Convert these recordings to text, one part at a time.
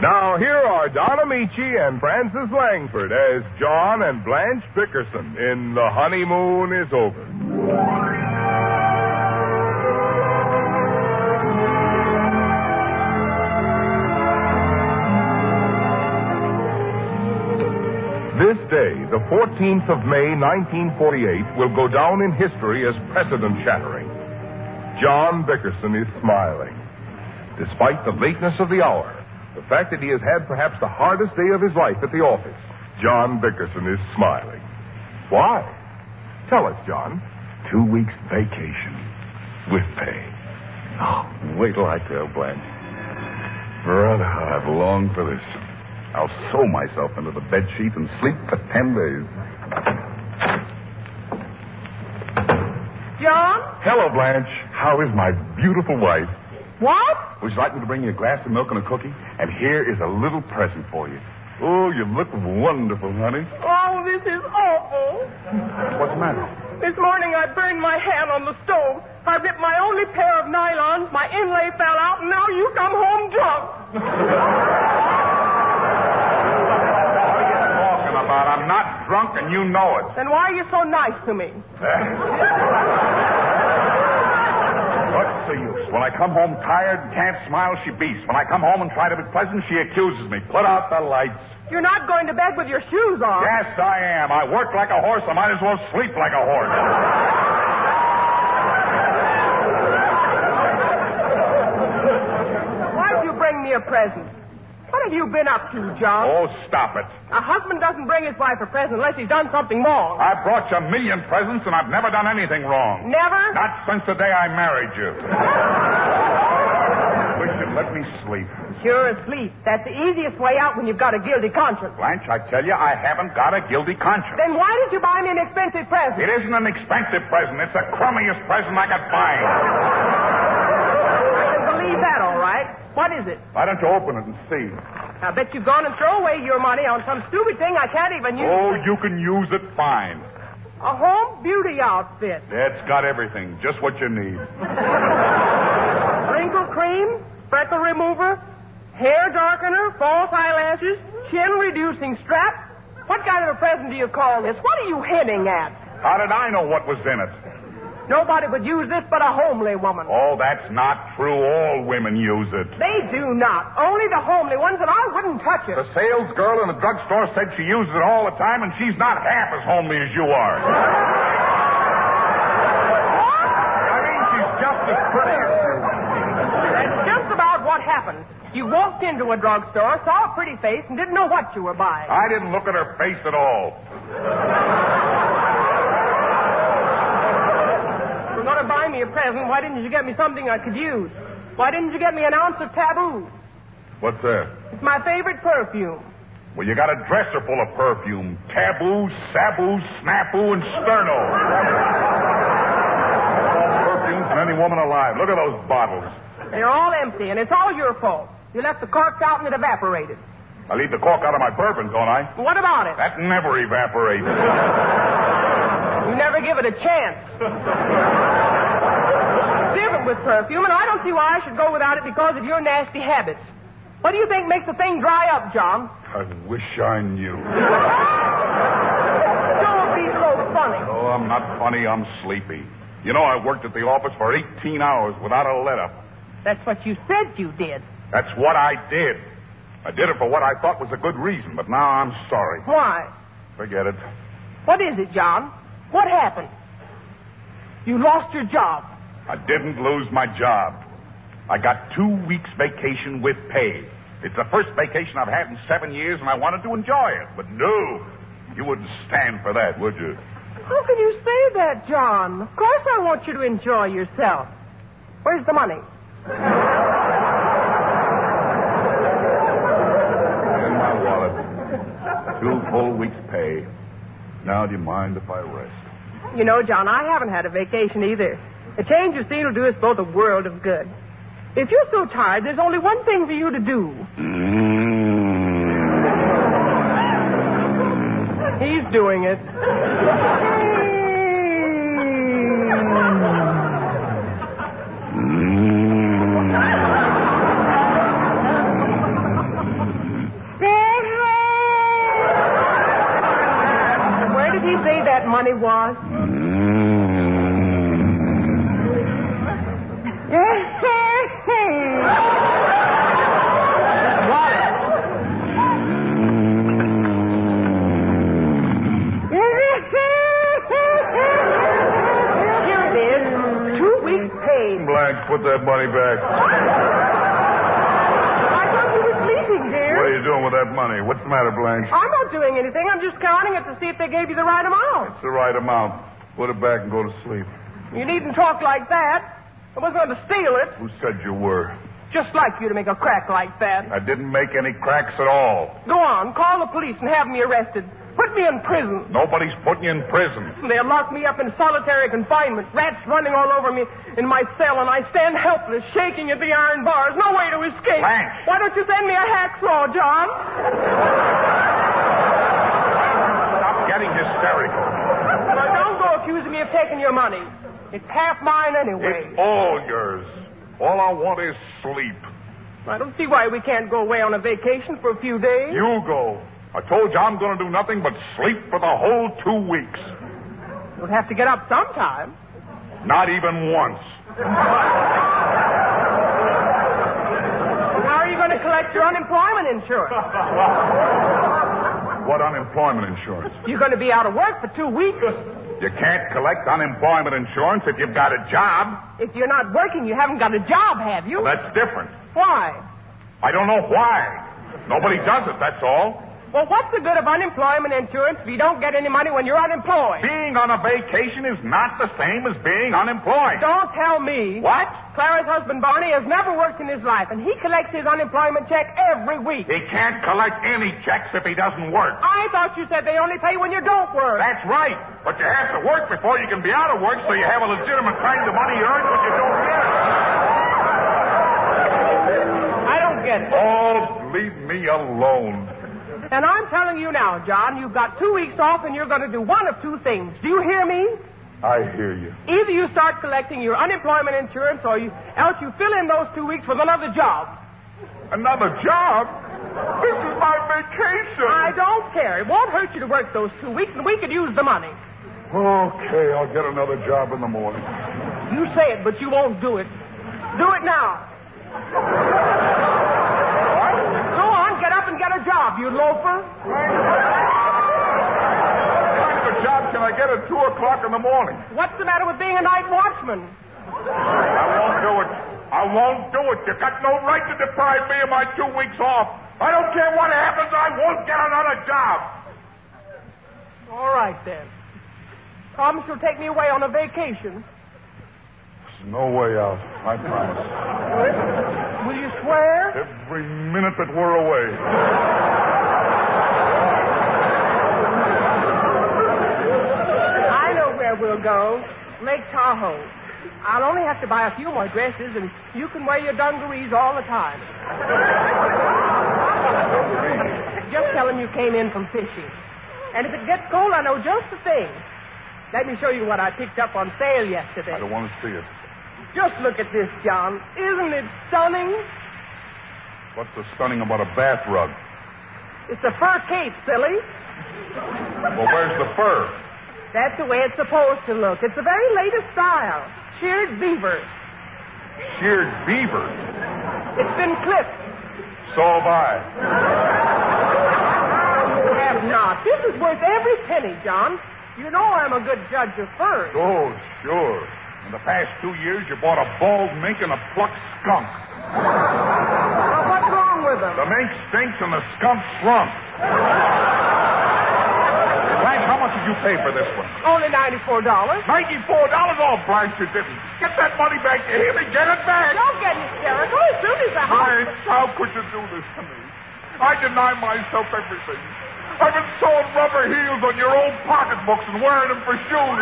Now, here are Don Amici and Francis Langford as John and Blanche Bickerson in The Honeymoon is Over. This day, the 14th of May, 1948, will go down in history as precedent-shattering. John Bickerson is smiling. Despite the lateness of the hour, the fact that he has had perhaps the hardest day of his life at the office, John Bickerson is smiling. Why? Tell us, John. 2 weeks vacation with pay. Oh, wait till I tell Blanche. Brother, I've longed for this. I'll sew myself into the bedsheet and sleep for 10 days. John? Hello, Blanche. How is my beautiful wife? What? Would you like me to bring you a glass of milk and a cookie? And here is a little present for you. Oh, you look wonderful, honey. Oh, this is awful. What's the matter? This morning I burned my hand on the stove. I ripped my only pair of nylons, my inlay fell out, and now you come home drunk. I'm not drunk, and you know it. Then why are you so nice to me? What's the use? When I come home tired and can't smile, she beats. When I come home and try to be pleasant, she accuses me. Put out the lights. You're not going to bed with your shoes on. Yes, I am. I work like a horse. I might as well sleep like a horse. Why'd you bring me a present? What have you been up to, John? Oh, stop it. A husband doesn't bring his wife a present unless he's done something wrong. I've brought you a million presents, and I've never done anything wrong. Never? Not since the day I married you. Wish you'd let me sleep. Sure, asleep. That's the easiest way out when you've got a guilty conscience. Blanche, I tell you, I haven't got a guilty conscience. Then why did you buy me an expensive present? It isn't an expensive present. It's the crummiest present I could find. I can believe that, all right. What is it? Why don't you open it and see? I bet you've gone and thrown away your money on some stupid thing I can't even use. Oh, you can use it fine. A home beauty outfit. It's got everything, just what you need. Wrinkle cream, freckle remover, hair darkener, false eyelashes, chin reducing strap. What kind of a present do you call this? What are you hinting at? How did I know what was in it? Nobody would use this but a homely woman. Oh, that's not true. All women use it. They do not. Only the homely ones, and I wouldn't touch it. The sales girl in the drugstore said she uses it all the time, and she's not half as homely as you are. What? I mean, she's just as pretty as you. That's just about what happened. You walked into a drugstore, saw a pretty face, and didn't know what you were buying. I didn't look at her face at all. If you were going to buy me a present, why didn't you get me something I could use? Why didn't you get me an ounce of Taboo? What's that? It's my favorite perfume. Well, you got a dresser full of perfume. Taboo, Sabu, Snafu, and Sterno. All perfumes from any woman alive. Look at those bottles. They're all empty, and it's all your fault. You left the corks out and it evaporated. I leave the cork out of my bourbon, don't I? What about it? That never evaporates. You never give it a chance. It's different with perfume, and I don't see why I should go without it because of your nasty habits. What do you think makes the thing dry up, John? I wish I knew. Don't be so funny. Oh, I'm not funny. I'm sleepy. You know, I worked at the office for 18 hours without a let-up. That's what you said you did. That's what I did. I did it for what I thought was a good reason, but now I'm sorry. Why? Forget it. What is it, John? What happened? You lost your job. I didn't lose my job. I got 2 weeks vacation with pay. It's the first vacation I've had in 7 years, and I wanted to enjoy it. But no, you wouldn't stand for that, would you? How can you say that, John? Of course I want you to enjoy yourself. Where's the money? In my wallet. 2 full weeks' pay. Now, do you mind if I rest? You know, John, I haven't had a vacation either. A change of scene will do us both a world of good. If you're so tired, there's only one thing for you to do. He's doing it. money was? Here it is. 2 weeks paid. Blanche, put that money back. I thought you were sleeping, dear. What are you doing with that money? What's the matter, Blanche? I'm not doing anything. I'm just counting it to see if they gave you the right amount. It's the right amount. Put it back and go to sleep. You needn't talk like that. I wasn't going to steal it. Who said you were? Just like you to make a crack like that. I didn't make any cracks at all. Go on, call the police and have me arrested. Put me in prison. Nobody's putting you in prison. They'll lock me up in solitary confinement. Rats running all over me in my cell, and I stand helpless, shaking at the iron bars. No way to escape. Blanche. Why don't you send me a hacksaw, John? Stop getting hysterical. Now, don't go accusing me of taking your money. It's half mine anyway. It's all yours. All I want is sleep. I don't see why we can't go away on a vacation for a few days. You go. I told you I'm going to do nothing but sleep for the whole 2 weeks. You'll have to get up sometime. Not even once. How are you going to collect your unemployment insurance? What unemployment insurance? You're going to be out of work for 2 weeks. You can't collect unemployment insurance if you've got a job. If you're not working, you haven't got a job, have you? Well, that's different. Why? I don't know why. Nobody does it, that's all. Well, what's the good of unemployment insurance if you don't get any money when you're unemployed? Being on a vacation is not the same as being unemployed. Don't tell me. What? Clara's husband, Barney, has never worked in his life, and he collects his unemployment check every week. He can't collect any checks if he doesn't work. I thought you said they only pay when you don't work. That's right. But you have to work before you can be out of work, so you have a legitimate kind of money earned when you don't get it. I don't get it. Oh, leave me alone. And I'm telling you now, John, you've got 2 weeks off, and you're going to do one of two things. Do you hear me? I hear you. Either you start collecting your unemployment insurance, or else you fill in those 2 weeks with another job. Another job? This is my vacation. I don't care. It won't hurt you to work those 2 weeks, and we could use the money. Okay, I'll get another job in the morning. You say it, but you won't do it. Do it now. Go on, get up and get a job, you loafer. What kind of a job can I get at 2 o'clock in the morning? What's the matter with being a night watchman? I won't do it. I won't do it. You've got no right to deprive me of my 2 weeks off. I don't care what happens. I won't get another job. All right, then. Promise you'll take me away on a vacation. There's no way out. I promise. Will you swear? Every minute that we're away. I know where we'll go. Lake Tahoe. I'll only have to buy a few more dresses, and you can wear your dungarees all the time. Just tell them you came in from fishing. And if it gets cold, I know just the thing. Let me show you what I picked up on sale yesterday. I don't want to see it. Just look at this, John. Isn't it stunning? What's so stunning about a bath rug? It's a fur cape, silly. Well, where's the fur? That's the way it's supposed to look. It's the very latest style. Sheared beaver. Sheared beaver? It's been clipped. So have I. You have not. This is worth every penny, John. You know I'm a good judge of furs. Oh, sure. In the past 2 years, you bought a bald mink and a plucked skunk. Well, what's wrong with them? The mink stinks and the skunk shrunk. Frank, how much did you pay for this one? Only $94. $94? Oh, Blanche, you didn't. Get that money back. You hear me? Get it back. Don't get hysterical. As soon as the house... Blanche, how could you do this to me? I deny myself everything. I've been sewing rubber heels on your old pocketbooks and wearing them for shoes.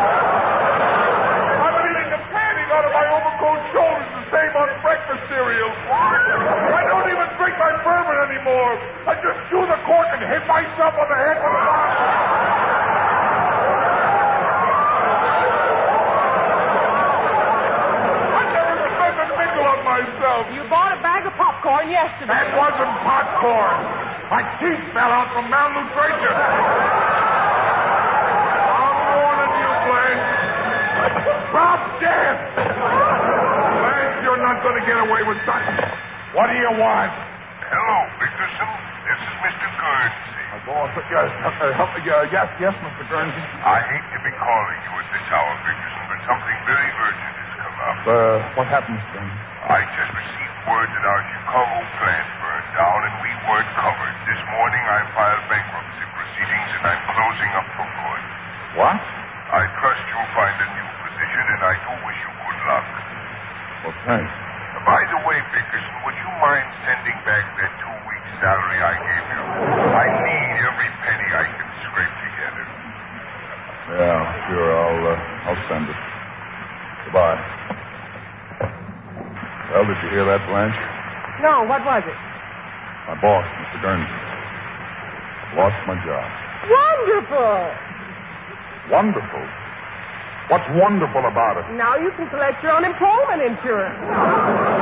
I've been eating the padding out of my overcoat shoulders the same on breakfast cereal. I don't even drink my bourbon anymore. I just chew the cork and hit myself on the head with a bottle. I never spent a nickel on myself. You bought a bag of popcorn yesterday. That wasn't popcorn. My teeth fell out from malnutrition. I'll Drop dead! Blanche, you're not going to get away with that. What do you want? Hello, Bickerson. This is Mr. Guernsey. Yes, Mr. Guernsey. I hate to be calling you at this hour, Bickerson, but something very urgent has come up. What happened, Mr. Guernsey? I just received word that our Chicago plant burned down and we weren't covered. This morning I filed bankruptcy proceedings and I'm closing up for good. What? I trust you'll find a new position and I do wish you good luck. Well, thanks. By the way, Bickerson, would you mind sending back that 2 weeks' salary I gave you? I need every penny I can scrape together. Yeah, sure. I'll send it. Goodbye. Well, did you hear that, Blanche? No, what was it? My boss, Mr. Guernsey, lost my job. Wonderful. Wonderful? What's wonderful about it? Now you can collect your unemployment insurance.